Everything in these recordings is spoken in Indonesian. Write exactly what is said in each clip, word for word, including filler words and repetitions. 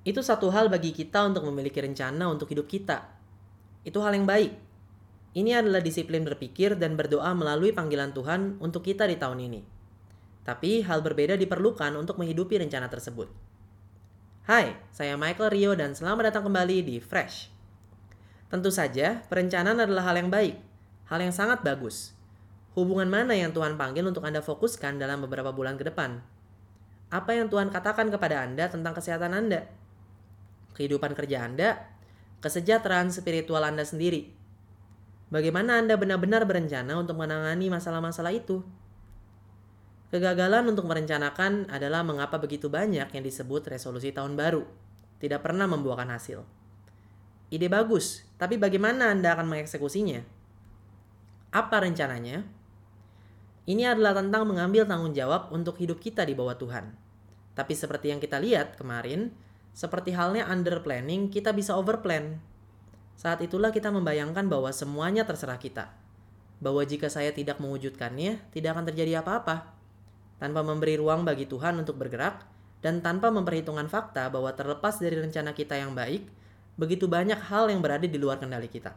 Itu satu hal bagi kita untuk memiliki rencana untuk hidup kita. Itu hal yang baik. Ini adalah disiplin berpikir dan berdoa melalui panggilan Tuhan untuk kita di tahun ini. Tapi hal berbeda diperlukan untuk menghidupi rencana tersebut. Hai, saya Michael Rio dan selamat datang kembali di Fresh. Tentu saja, perencanaan adalah hal yang baik, hal yang sangat bagus. Hubungan mana yang Tuhan panggil untuk Anda fokuskan dalam beberapa bulan ke depan? Apa yang Tuhan katakan kepada Anda tentang kesehatan Anda? Kehidupan kerja Anda? Kesejahteraan spiritual Anda sendiri? Bagaimana Anda benar-benar berencana untuk menangani masalah-masalah itu? Kegagalan untuk merencanakan adalah mengapa begitu banyak yang disebut resolusi tahun baru, tidak pernah membuahkan hasil. Ide bagus, tapi bagaimana Anda akan mengeksekusinya? Apa rencananya? Ini adalah tentang mengambil tanggung jawab untuk hidup kita di bawah Tuhan. Tapi seperti yang kita lihat kemarin, seperti halnya under planning, kita bisa over plan. Saat itulah kita membayangkan bahwa semuanya terserah kita. Bahwa jika saya tidak mewujudkannya, tidak akan terjadi apa-apa. Tanpa memberi ruang bagi Tuhan untuk bergerak, dan tanpa memperhitungkan fakta bahwa terlepas dari rencana kita yang baik, begitu banyak hal yang berada di luar kendali kita.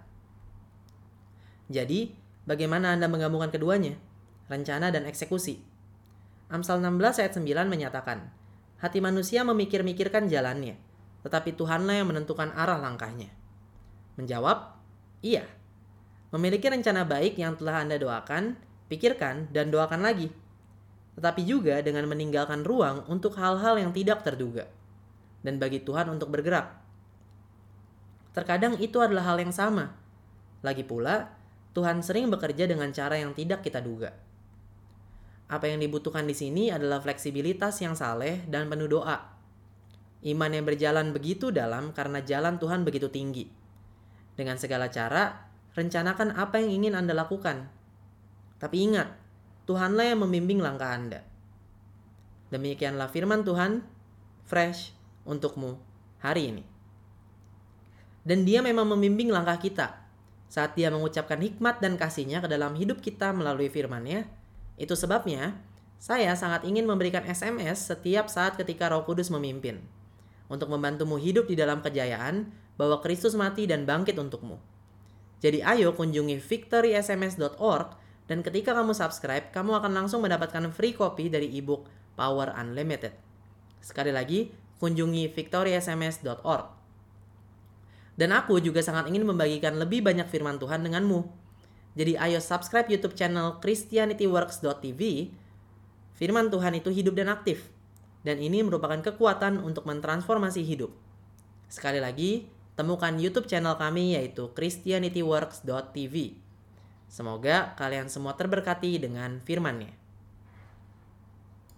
Jadi, bagaimana Anda menggabungkan keduanya? Rencana dan eksekusi. Amsal enam belas ayat sembilan menyatakan, hati manusia memikir-mikirkan jalannya, tetapi Tuhanlah yang menentukan arah langkahnya. Menjawab, iya. Memiliki rencana baik yang telah Anda doakan, pikirkan, dan doakan lagi. Tetapi juga dengan meninggalkan ruang untuk hal-hal yang tidak terduga. Dan bagi Tuhan untuk bergerak. Terkadang itu adalah hal yang sama. Lagi pula, Tuhan sering bekerja dengan cara yang tidak kita duga. Apa yang dibutuhkan di sini adalah fleksibilitas yang saleh dan penuh doa. Iman yang berjalan begitu dalam karena jalan Tuhan begitu tinggi. Dengan segala cara, rencanakan apa yang ingin Anda lakukan. Tapi ingat, Tuhanlah yang membimbing langkah Anda. Demikianlah firman Tuhan, fresh untukmu hari ini. Dan Dia memang membimbing langkah kita. Saat Dia mengucapkan hikmat dan kasih-Nya ke dalam hidup kita melalui firman-Nya, itu sebabnya saya sangat ingin memberikan S M S setiap saat ketika Roh Kudus memimpin. Untuk membantumu hidup di dalam kejayaan bahwa Kristus mati dan bangkit untukmu. Jadi ayo kunjungi victory s m s dot org dan ketika kamu subscribe, kamu akan langsung mendapatkan free copy dari ebook Power Unlimited. Sekali lagi, kunjungi victory s m s dot org. Dan aku juga sangat ingin membagikan lebih banyak firman Tuhan denganmu. Jadi ayo subscribe YouTube channel christianity works dot t v. Firman Tuhan itu hidup dan aktif. Dan ini merupakan kekuatan untuk mentransformasi hidup. Sekali lagi, temukan YouTube channel kami yaitu christianity works dot t v. Semoga kalian semua terberkati dengan firman-Nya.